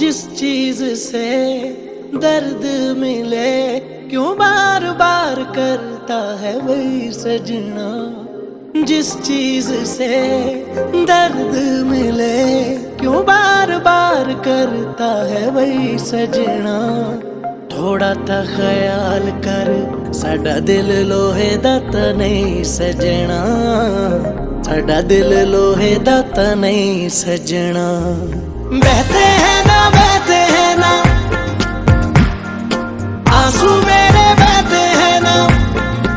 जिस चीज से दर्द मिले क्यों बार बार करता है वही सजना। जिस चीज से दर्द मिले क्यों बार बार करता है वही सजना। थोड़ा ता ख्याल कर साडा दिल लोहे दा ता नहीं सजना। साडा दिल लोहे दा ता नहीं सजना। बहते हैं ना आंसू में